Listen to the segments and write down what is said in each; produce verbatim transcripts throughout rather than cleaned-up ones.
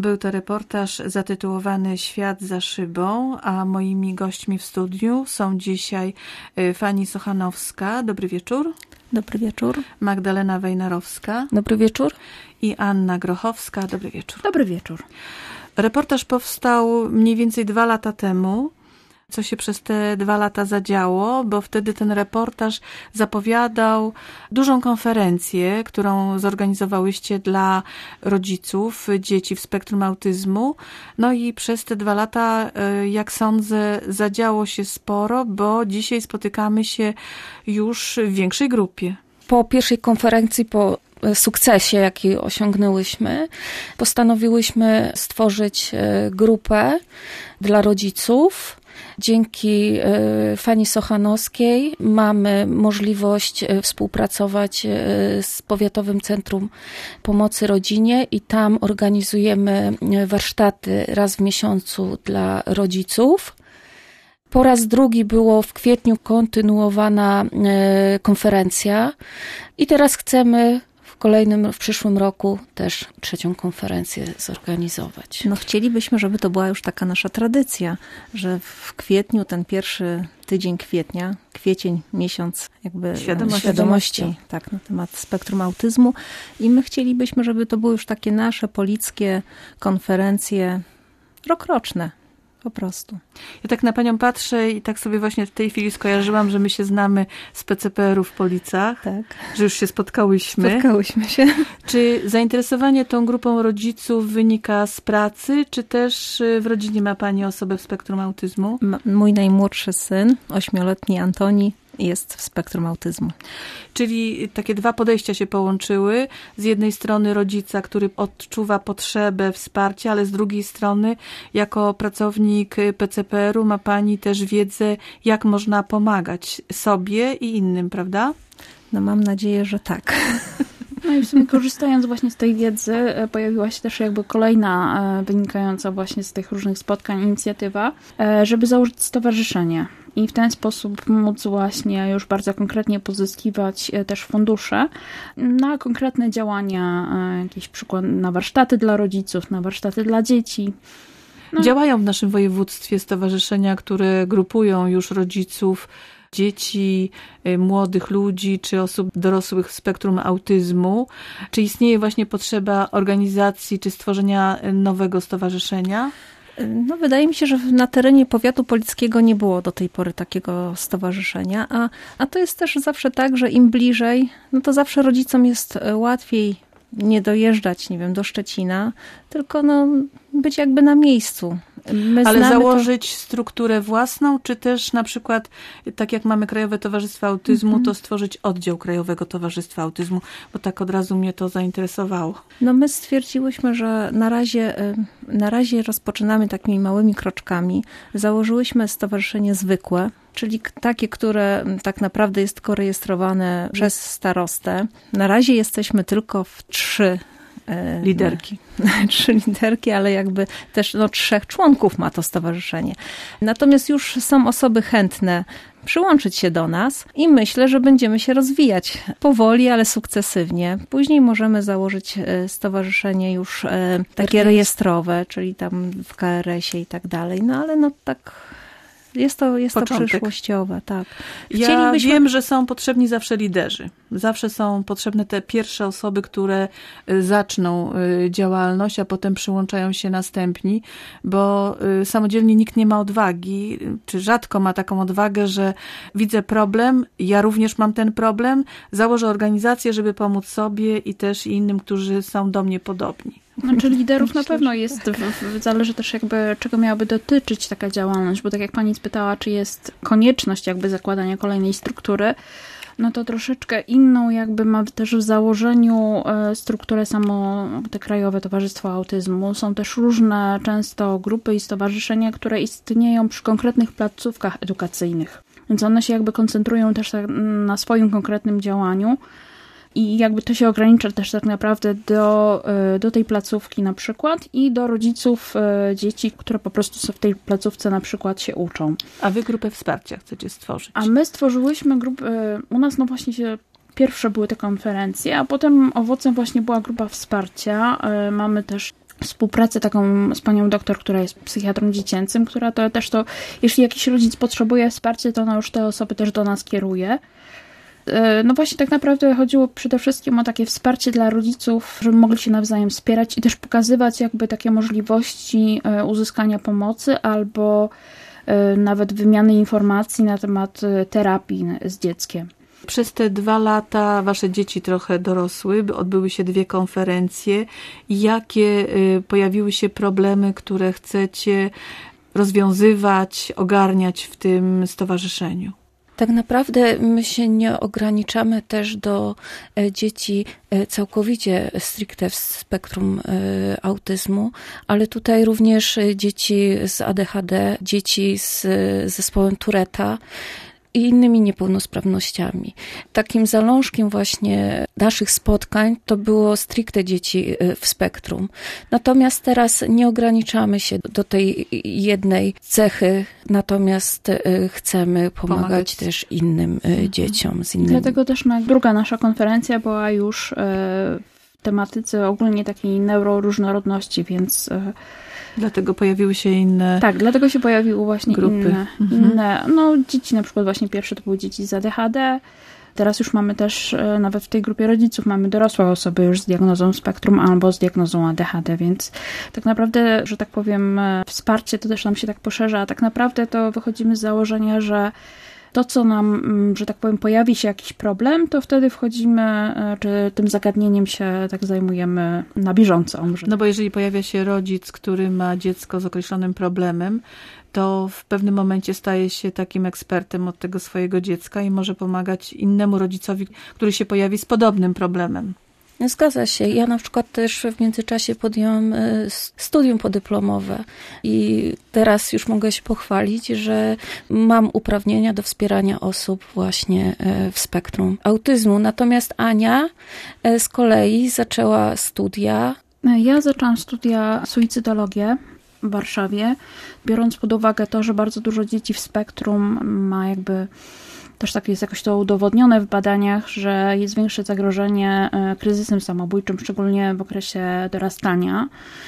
Był to reportaż zatytułowany Świat za szybą, a moimi gośćmi w studiu są dzisiaj Fanny Sochanowska. Dobry wieczór. Dobry wieczór. Magdalena Wejnarowska. Dobry wieczór. I Anna Grochowska. Dobry wieczór. Dobry wieczór. Reportaż powstał mniej więcej dwa lata temu. Co się przez te dwa lata zadziało, bo wtedy ten reportaż zapowiadał dużą konferencję, którą zorganizowałyście dla rodziców dzieci w spektrum autyzmu. No i przez te dwa lata, jak sądzę, zadziało się sporo, bo dzisiaj spotykamy się już w większej grupie. Po pierwszej konferencji, po sukcesie, jaki osiągnęłyśmy, postanowiłyśmy stworzyć grupę dla rodziców. Dzięki Fanny Sochanowskiej mamy możliwość współpracować z Powiatowym Centrum Pomocy Rodzinie i tam organizujemy warsztaty raz w miesiącu dla rodziców. Po raz drugi było w kwietniu kontynuowana konferencja i teraz chcemy w kolejnym, w przyszłym roku też trzecią konferencję zorganizować. No chcielibyśmy, żeby to była już taka nasza tradycja, że w kwietniu, ten pierwszy tydzień kwietnia, kwiecień, miesiąc jakby świadomości, świadomości tak, na temat spektrum autyzmu i my chcielibyśmy, żeby to były już takie nasze polickie konferencje rokroczne. Po prostu. Ja tak na panią patrzę i tak sobie właśnie w tej chwili skojarzyłam, że my się znamy z P C P R u w Policach, tak. Że już się spotkałyśmy. Spotkałyśmy się. Czy zainteresowanie tą grupą rodziców wynika z pracy, czy też w rodzinie ma pani osobę w spektrum autyzmu? M- mój najmłodszy syn, ośmioletni Antoni, jest w spektrum autyzmu. Czyli takie dwa podejścia się połączyły. Z jednej strony rodzica, który odczuwa potrzebę wsparcia, ale z drugiej strony jako pracownik P C P R u ma pani też wiedzę, jak można pomagać sobie i innym, prawda? No mam nadzieję, że tak. No i w sumie korzystając właśnie z tej wiedzy, pojawiła się też jakby kolejna wynikająca właśnie z tych różnych spotkań inicjatywa, żeby założyć stowarzyszenie. I w ten sposób móc właśnie już bardzo konkretnie pozyskiwać też fundusze na konkretne działania, jakieś przykład na warsztaty dla rodziców, na warsztaty dla dzieci. No. Działają w naszym województwie stowarzyszenia, które grupują już rodziców, dzieci, młodych ludzi czy osób dorosłych w spektrum autyzmu. Czy istnieje właśnie potrzeba organizacji czy stworzenia nowego stowarzyszenia? No, wydaje mi się, że na terenie powiatu polickiego nie było do tej pory takiego stowarzyszenia, a, a to jest też zawsze tak, że im bliżej, no to zawsze rodzicom jest łatwiej nie dojeżdżać, nie wiem, do Szczecina, tylko no, być jakby na miejscu. My Ale założyć to... strukturę własną, czy też na przykład, tak jak mamy Krajowe Towarzystwo Autyzmu, mm-hmm. to stworzyć oddział Krajowego Towarzystwa Autyzmu, bo tak od razu mnie to zainteresowało. No my stwierdziłyśmy, że na razie, na razie rozpoczynamy takimi małymi kroczkami. Założyłyśmy stowarzyszenie zwykłe, czyli takie, które tak naprawdę jest tylko rejestrowane przez starostę. Na razie jesteśmy tylko w trzy liderki. Trzy liderki, ale jakby też no, trzech członków ma to stowarzyszenie. Natomiast już są osoby chętne przyłączyć się do nas i myślę, że będziemy się rozwijać powoli, ale sukcesywnie. Później możemy założyć stowarzyszenie już takie rejestrowe, czyli tam w K R S ie i tak dalej. No ale no tak... Jest to, jest to przyszłościowe, tak. Ja wiem, że są potrzebni zawsze liderzy. Zawsze są potrzebne te pierwsze osoby, które zaczną działalność, a potem przyłączają się następni, bo samodzielnie nikt nie ma odwagi, czy rzadko ma taką odwagę, że widzę problem, ja również mam ten problem, założę organizację, żeby pomóc sobie i też innym, którzy są do mnie podobni. Znaczy liderów na pewno jest, w, w, zależy też jakby czego miałaby dotyczyć taka działalność, bo tak jak pani spytała, czy jest konieczność jakby zakładania kolejnej struktury, no to troszeczkę inną jakby ma też w założeniu strukturę samo te Krajowe Towarzystwo Autyzmu. Są też różne często grupy i stowarzyszenia, które istnieją przy konkretnych placówkach edukacyjnych, więc one się jakby koncentrują też na swoim konkretnym działaniu. I jakby to się ogranicza też tak naprawdę do, do tej placówki na przykład i do rodziców dzieci, które po prostu w tej placówce na przykład się uczą. A wy grupę wsparcia chcecie stworzyć? A my stworzyłyśmy grupę, u nas no właśnie się pierwsze były te konferencje, a potem owocem właśnie była grupa wsparcia. Mamy też współpracę taką z panią doktor, która jest psychiatrą dziecięcym, która to też to, jeśli jakiś rodzic potrzebuje wsparcia, to ona już te osoby też do nas kieruje. No właśnie tak naprawdę chodziło przede wszystkim o takie wsparcie dla rodziców, żeby mogli się nawzajem wspierać i też pokazywać jakby takie możliwości uzyskania pomocy albo nawet wymiany informacji na temat terapii z dzieckiem. Przez te dwa lata wasze dzieci trochę dorosły, odbyły się dwie konferencje. Jakie pojawiły się problemy, które chcecie rozwiązywać, ogarniać w tym stowarzyszeniu? Tak naprawdę my się nie ograniczamy też do dzieci całkowicie stricte w spektrum autyzmu, ale tutaj również dzieci z A D H D, dzieci z zespołem Touretta i innymi niepełnosprawnościami. Takim zalążkiem właśnie naszych spotkań to było stricte dzieci w spektrum. Natomiast teraz nie ograniczamy się do tej jednej cechy, natomiast chcemy pomagać, pomagać. też innym dzieciom. Z innymi. Dlatego też na, druga nasza konferencja była już w tematyce ogólnie takiej neuroróżnorodności, więc dlatego pojawiły się inne Tak, dlatego się pojawiły właśnie grupy. inne, mhm. inne, no dzieci na przykład właśnie pierwsze to były dzieci z A D H D. Teraz już mamy też, nawet w tej grupie rodziców mamy dorosłe osoby już z diagnozą spektrum albo z diagnozą A D H D, więc tak naprawdę, że tak powiem, wsparcie to też nam się tak poszerza, a tak naprawdę to wychodzimy z założenia, że to, co nam, że tak powiem, pojawi się jakiś problem, to wtedy wchodzimy, czy tym zagadnieniem się tak zajmujemy na bieżąco. No bo jeżeli pojawia się rodzic, który ma dziecko z określonym problemem, to w pewnym momencie staje się takim ekspertem od tego swojego dziecka i może pomagać innemu rodzicowi, który się pojawi z podobnym problemem. Zgadza się. Ja na przykład też w międzyczasie podjęłam studium podyplomowe i teraz już mogę się pochwalić, że mam uprawnienia do wspierania osób właśnie w spektrum autyzmu. Natomiast Ania z kolei zaczęła studia. Ja zaczęłam studia suicydologię w Warszawie, biorąc pod uwagę to, że bardzo dużo dzieci w spektrum ma jakby też tak jest jakoś to udowodnione w badaniach, że jest większe zagrożenie kryzysem samobójczym, szczególnie w okresie dorastania.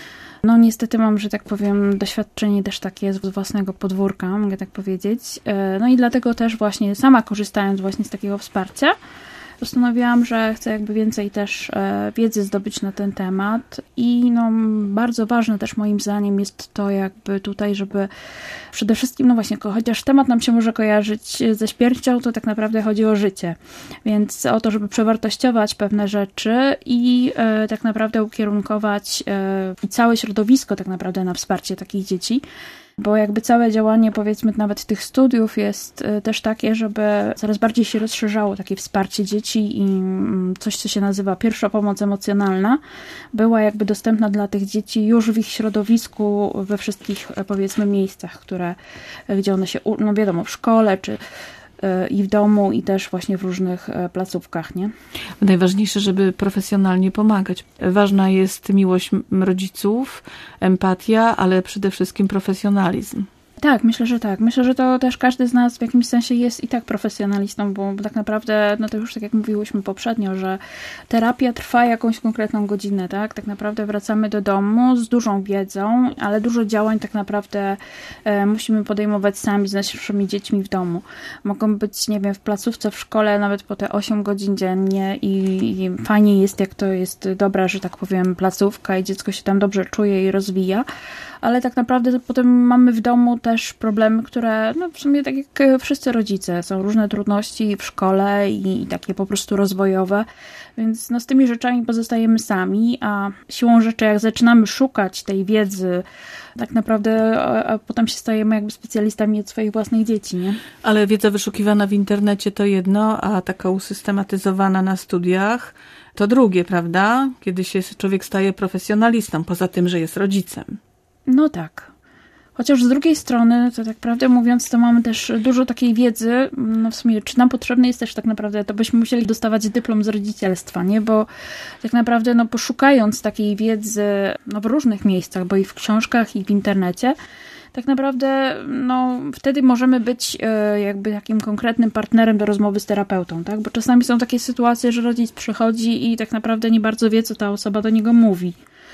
No niestety mam, że tak powiem, doświadczenie też takie z własnego podwórka, mogę tak powiedzieć. No i dlatego też właśnie sama korzystając właśnie z takiego wsparcia, postanowiłam, że chcę jakby więcej też wiedzy zdobyć na ten temat i no bardzo ważne też moim zdaniem jest to jakby tutaj, żeby przede wszystkim, no właśnie, chociaż temat nam się może kojarzyć ze śmiercią, to tak naprawdę chodzi o życie, więc o to, żeby przewartościować pewne rzeczy i e, tak naprawdę ukierunkować e, i całe środowisko tak naprawdę na wsparcie takich dzieci. Bo jakby całe działanie, powiedzmy, nawet tych studiów jest też takie, żeby coraz bardziej się rozszerzało takie wsparcie dzieci i coś, co się nazywa pierwsza pomoc emocjonalna, była jakby dostępna dla tych dzieci już w ich środowisku, we wszystkich, powiedzmy, miejscach, które, gdzie one się, no wiadomo, w szkole, czy i w domu, i też właśnie w różnych placówkach, nie? Najważniejsze, żeby profesjonalnie pomagać. Ważna jest miłość rodziców, empatia, ale przede wszystkim profesjonalizm. Tak, myślę, że tak. Myślę, że to też każdy z nas w jakimś sensie jest i tak profesjonalistą, bo tak naprawdę, no to już tak jak mówiłyśmy poprzednio, że terapia trwa jakąś konkretną godzinę, tak? Tak naprawdę wracamy do domu z dużą wiedzą, ale dużo działań tak naprawdę e, musimy podejmować sami z naszymi dziećmi w domu. Mogą być, nie wiem, w placówce, w szkole nawet po te osiem godzin dziennie i, i fajnie jest, jak to jest dobra, że tak powiem, placówka i dziecko się tam dobrze czuje i rozwija, ale tak naprawdę potem mamy w domu też problemy, które no w sumie tak jak wszyscy rodzice, są różne trudności w szkole i, i takie po prostu rozwojowe, więc no z tymi rzeczami pozostajemy sami, a siłą rzeczy jak zaczynamy szukać tej wiedzy, tak naprawdę a, a potem się stajemy jakby specjalistami od swoich własnych dzieci, nie? Ale wiedza wyszukiwana w internecie to jedno, a taka usystematyzowana na studiach to drugie, prawda? Kiedy się człowiek staje profesjonalistą, poza tym, że jest rodzicem. No tak. Chociaż z drugiej strony, to tak prawdę mówiąc, to mamy też dużo takiej wiedzy, no w sumie, czy nam potrzebny jest też tak naprawdę, to byśmy musieli dostawać dyplom z rodzicielstwa, nie? Bo tak naprawdę, no poszukając takiej wiedzy no, w różnych miejscach, bo i w książkach, i w internecie, tak naprawdę, no wtedy możemy być e, jakby takim konkretnym partnerem do rozmowy z terapeutą, tak? Bo czasami są takie sytuacje, że rodzic przychodzi i tak naprawdę nie bardzo wie, co ta osoba do niego mówi.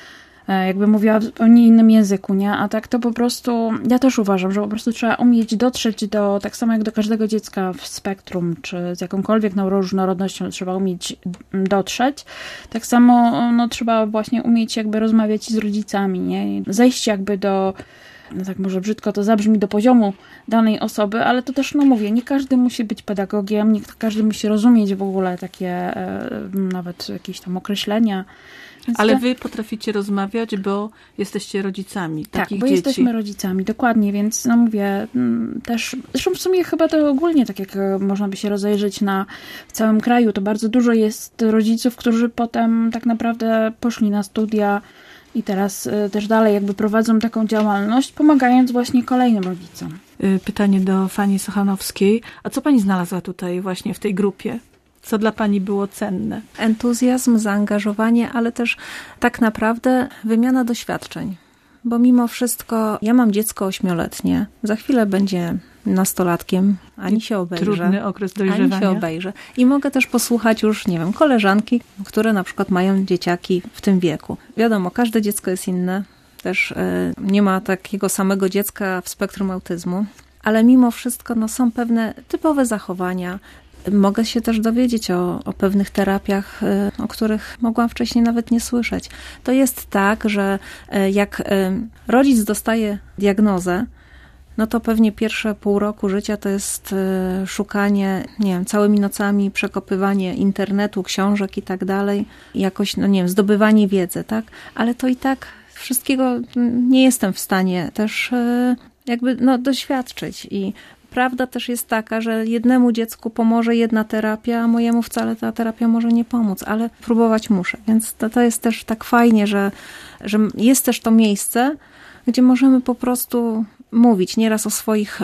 jakby mówiła w zupełnie innym języku, nie? A tak to po prostu, ja też uważam, że po prostu trzeba umieć dotrzeć do, tak samo jak do każdego dziecka w spektrum, czy z jakąkolwiek neuroróżnorodnością trzeba umieć dotrzeć. Tak samo no, trzeba właśnie umieć jakby rozmawiać z rodzicami, nie? Zejść jakby do, no tak może brzydko to zabrzmi, do poziomu danej osoby, ale to też, no mówię, nie każdy musi być pedagogiem, nie każdy musi rozumieć w ogóle takie e, nawet jakieś tam określenia. Więc ale te... wy potraficie rozmawiać, bo jesteście rodzicami tak, takich bo dzieci. jesteśmy rodzicami, dokładnie, więc no mówię, też, zresztą w sumie chyba to ogólnie, tak jak można by się rozejrzeć na w całym kraju, to bardzo dużo jest rodziców, którzy potem tak naprawdę poszli na studia i teraz też dalej jakby prowadzą taką działalność, pomagając właśnie kolejnym rodzicom. Pytanie do Fani Sochanowskiej. A co pani znalazła tutaj właśnie w tej grupie? Co dla pani było cenne? Entuzjazm, zaangażowanie, ale też tak naprawdę wymiana doświadczeń. Bo mimo wszystko, ja mam dziecko ośmioletnie, za chwilę będzie nastolatkiem, ani się obejrzy. Trudny okres dojrzewania. Ani się obejrzy. I mogę też posłuchać już, nie wiem, koleżanki, które na przykład mają dzieciaki w tym wieku. Wiadomo, każde dziecko jest inne. Też yy, nie ma takiego samego dziecka w spektrum autyzmu. Ale mimo wszystko no, są pewne typowe zachowania. Mogę się też dowiedzieć o, o pewnych terapiach, o których mogłam wcześniej nawet nie słyszeć. To jest tak, że jak rodzic dostaje diagnozę, no to pewnie pierwsze pół roku życia to jest szukanie, nie wiem, całymi nocami, przekopywanie internetu, książek i tak dalej, jakoś, no nie wiem, zdobywanie wiedzy, tak? Ale to i tak wszystkiego nie jestem w stanie też jakby, no, doświadczyć i prawda też jest taka, że jednemu dziecku pomoże jedna terapia, a mojemu wcale ta terapia może nie pomóc, ale próbować muszę. Więc to, to jest też tak fajnie, że, że jest też to miejsce, gdzie możemy po prostu mówić nieraz o swoich,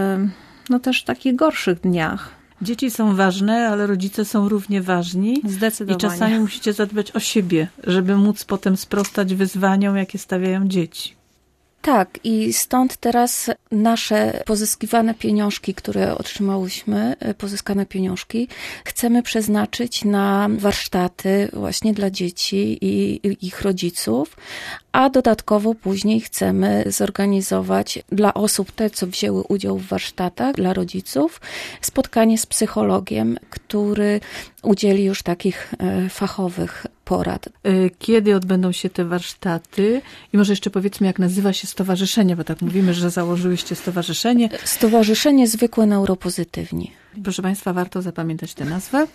no też takich gorszych dniach. Dzieci są ważne, ale rodzice są równie ważni. Zdecydowanie. I czasami musicie zadbać o siebie, żeby móc potem sprostać wyzwaniom, jakie stawiają dzieci. Tak, i stąd teraz nasze pozyskiwane pieniążki, które otrzymałyśmy, pozyskane pieniążki, chcemy przeznaczyć na warsztaty właśnie dla dzieci i ich rodziców, a dodatkowo później chcemy zorganizować dla osób, te co wzięły udział w warsztatach, dla rodziców, spotkanie z psychologiem, który udzieli już takich fachowych porad. Kiedy odbędą się te warsztaty? I może jeszcze powiedzmy, jak nazywa się stowarzyszenie, bo tak mówimy, że założyłyście stowarzyszenie. Stowarzyszenie Zwykłe Neuropozytywni. Proszę Państwa, warto zapamiętać tę nazwę.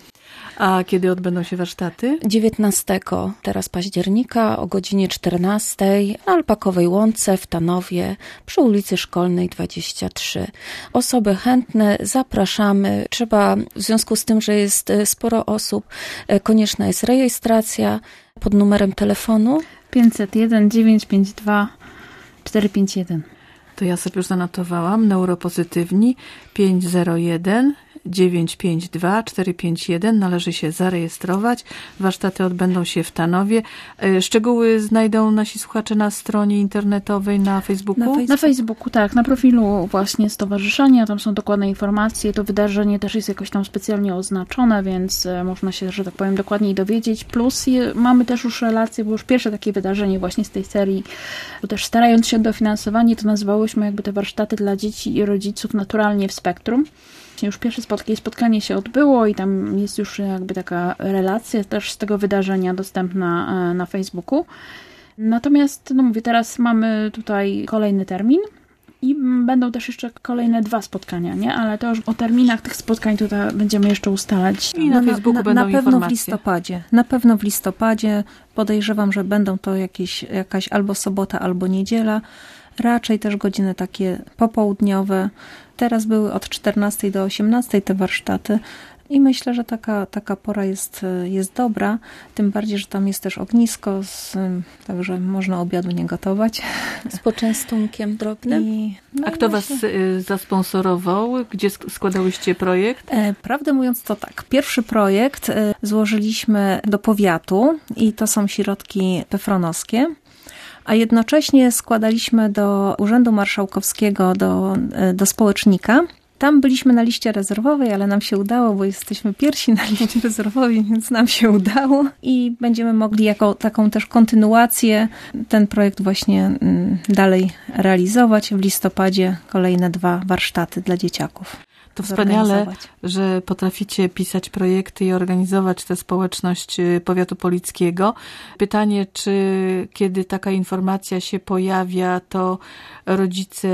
A kiedy odbędą się warsztaty? dziewiętnastego teraz października o godzinie czternastej na Alpakowej Łące w Tanowie przy ulicy Szkolnej dwadzieścia trzy. Osoby chętne zapraszamy. Trzeba, w związku z tym, że jest sporo osób, konieczna jest rejestracja pod numerem telefonu pięćset jeden dziewięćset pięćdziesiąt dwa czterysta pięćdziesiąt jeden. To ja sobie już zanotowałam. Neuropozytywni pięć zero jeden dziewięć pięć dwa cztery pięć jeden. Należy się zarejestrować. Warsztaty odbędą się w Tanowie. Szczegóły znajdą nasi słuchacze na stronie internetowej, na Facebooku? Na, fejs- na Facebooku, tak. Na profilu właśnie stowarzyszenia. Tam są dokładne informacje. To wydarzenie też jest jakoś tam specjalnie oznaczone, więc można się, że tak powiem, dokładniej dowiedzieć. Plus je, mamy też już relacje, bo już pierwsze takie wydarzenie właśnie z tej serii, bo też starając się o dofinansowanie, to nazywałyśmy jakby te warsztaty dla dzieci i rodziców naturalnie w spektrum. Już pierwsze spotkanie, spotkanie się odbyło i tam jest już jakby taka relacja też z tego wydarzenia dostępna na Facebooku. Natomiast, no mówię, teraz mamy tutaj kolejny termin i będą też jeszcze kolejne dwa spotkania, nie? Ale to już o terminach tych spotkań tutaj będziemy jeszcze ustalać. I na no, Facebooku na, będą na pewno informacje. w listopadzie. Na pewno w listopadzie. Podejrzewam, że będą to jakieś, jakaś albo sobota, albo niedziela. Raczej też godziny takie popołudniowe. Teraz były od czternastej do osiemnastej te warsztaty i myślę, że taka, taka pora jest, jest dobra. Tym bardziej, że tam jest też ognisko, z, także można obiadu nie gotować. Z poczęstunkiem drobnym. I, no A kto myślę, was zasponsorował? Gdzie składałyście projekt? Prawdę mówiąc to tak. Pierwszy projekt złożyliśmy do powiatu i to są środki pefronowskie. A jednocześnie składaliśmy do Urzędu Marszałkowskiego, do, do społecznika Tam byliśmy na liście rezerwowej, ale nam się udało, bo jesteśmy pierwsi na liście rezerwowej, więc nam się udało i będziemy mogli jako taką też kontynuację ten projekt właśnie dalej realizować. W listopadzie kolejne dwa warsztaty dla dzieciaków. To wspaniale, że potraficie pisać projekty i organizować tę społeczność powiatu polickiego. Pytanie, czy kiedy taka informacja się pojawia, to rodzice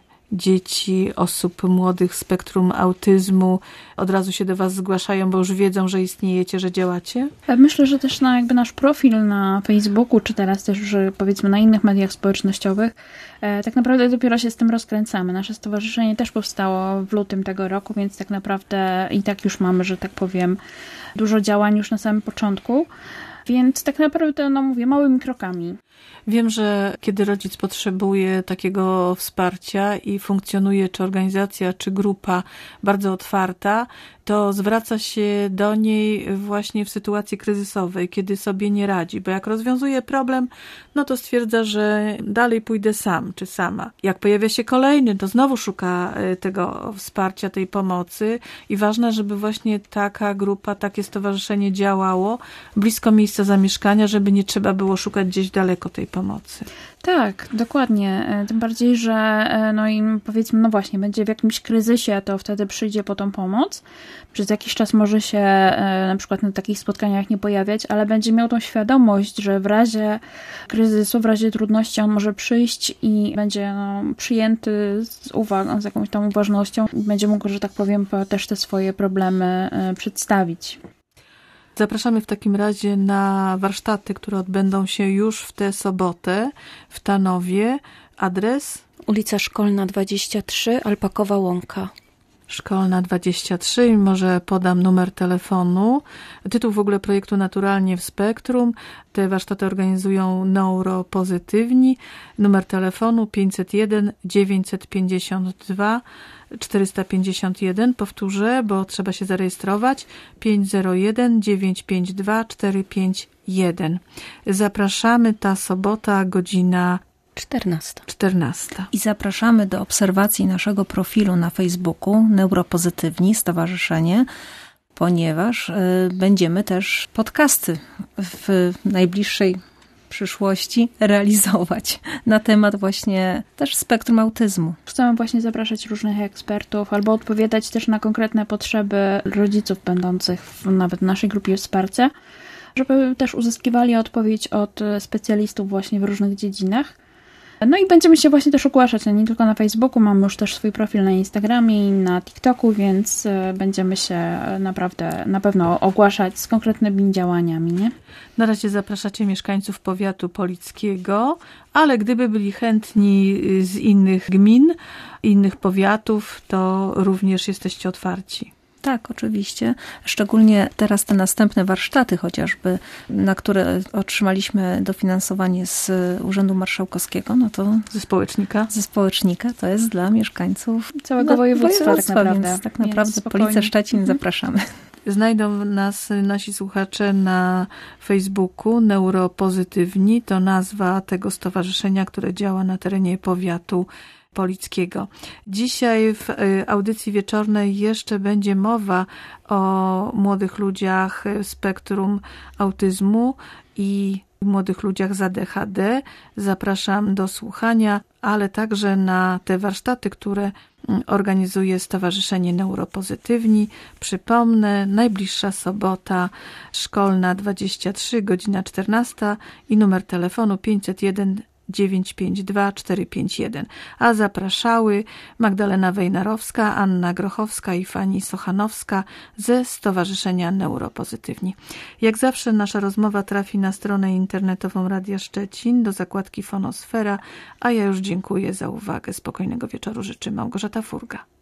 dzieci, osób młodych z spektrum autyzmu od razu się do was zgłaszają, bo już wiedzą, że istniejecie, że działacie? Myślę, że też na jakby nasz profil na Facebooku, czy teraz też już powiedzmy na innych mediach społecznościowych, tak naprawdę dopiero się z tym rozkręcamy. Nasze stowarzyszenie też powstało w lutym tego roku, więc tak naprawdę i tak już mamy, że tak powiem, dużo działań już na samym początku. Więc tak naprawdę, no mówię, małymi krokami. Wiem, że kiedy rodzic potrzebuje takiego wsparcia i funkcjonuje czy organizacja, czy grupa bardzo otwarta, to zwraca się do niej właśnie w sytuacji kryzysowej, kiedy sobie nie radzi. Bo jak rozwiązuje problem, no to stwierdza, że dalej pójdę sam czy sama. Jak pojawia się kolejny, to znowu szuka tego wsparcia, tej pomocy i ważne, żeby właśnie taka grupa, takie stowarzyszenie działało blisko miejsca zamieszkania, żeby nie trzeba było szukać gdzieś daleko tej pomocy. Tak, dokładnie. Tym bardziej, że no i powiedzmy, no właśnie, będzie w jakimś kryzysie, to wtedy przyjdzie po tą pomoc. Przez jakiś czas może się na przykład na takich spotkaniach nie pojawiać, ale będzie miał tą świadomość, że w razie kryzysu, w razie trudności on może przyjść i będzie no, przyjęty z uwagą, z jakąś tam uważnością i będzie mógł, że tak powiem, też te swoje problemy przedstawić. Zapraszamy w takim razie na warsztaty, które odbędą się już w tę sobotę w Tanowie. Adres? Ulica Szkolna dwadzieścia trzy, Alpakowa Łąka. Szkolna dwadzieścia trzy i może podam numer telefonu. Tytuł w ogóle projektu Naturalnie w Spektrum. Te warsztaty organizują Neuropozytywni. Numer telefonu pięćset jeden dziewięćset pięćdziesiąt dwa czterysta pięćdziesiąt jeden. Powtórzę, bo trzeba się zarejestrować. pięć zero jeden dziewięć pięć dwa cztery pięć jeden. Zapraszamy, ta sobota, godzina czternasta. czternasta. I zapraszamy do obserwacji naszego profilu na Facebooku Neuropozytywni Stowarzyszenie, ponieważ y, będziemy też podcasty w najbliższej przyszłości realizować na temat właśnie też spektrum autyzmu. Chcemy właśnie zapraszać różnych ekspertów albo odpowiadać też na konkretne potrzeby rodziców będących w, nawet w naszej grupie wsparcia, żeby też uzyskiwali odpowiedź od specjalistów właśnie w różnych dziedzinach. No i będziemy się właśnie też ogłaszać, nie tylko na Facebooku, mamy już też swój profil na Instagramie i na TikToku, więc będziemy się naprawdę na pewno ogłaszać z konkretnymi działaniami, nie? Na razie zapraszacie mieszkańców powiatu polickiego, ale gdyby byli chętni z innych gmin, innych powiatów, to również jesteście otwarci. Tak, oczywiście. Szczególnie teraz te następne warsztaty chociażby, na które otrzymaliśmy dofinansowanie z Urzędu Marszałkowskiego, no to... Ze społecznika? Ze społecznika, to jest dla mieszkańców całego województwa, województwa tak naprawdę. Więc tak naprawdę Policja Szczecin, mhm. Zapraszamy. Znajdą nas nasi słuchacze na Facebooku Neuropozytywni, to nazwa tego stowarzyszenia, które działa na terenie powiatu polickiego. Dzisiaj w audycji wieczornej jeszcze będzie mowa o młodych ludziach spektrum autyzmu i młodych ludziach z A D H D. Zapraszam do słuchania, ale także na te warsztaty, które organizuje Stowarzyszenie Neuropozytywni. Przypomnę, najbliższa sobota szkolna dwadzieścia trzy, godzina czternasta i numer telefonu pięćset jeden dziewięćset pięćdziesiąt dwa czterysta pięćdziesiąt jeden. A zapraszały Magdalena Wejnarowska, Anna Grochowska i Fani Sochanowska ze Stowarzyszenia Neuropozytywni. Jak zawsze nasza rozmowa trafi na stronę internetową Radia Szczecin do zakładki Fonosfera, a ja już dziękuję za uwagę. Spokojnego wieczoru życzy Małgorzata Furga.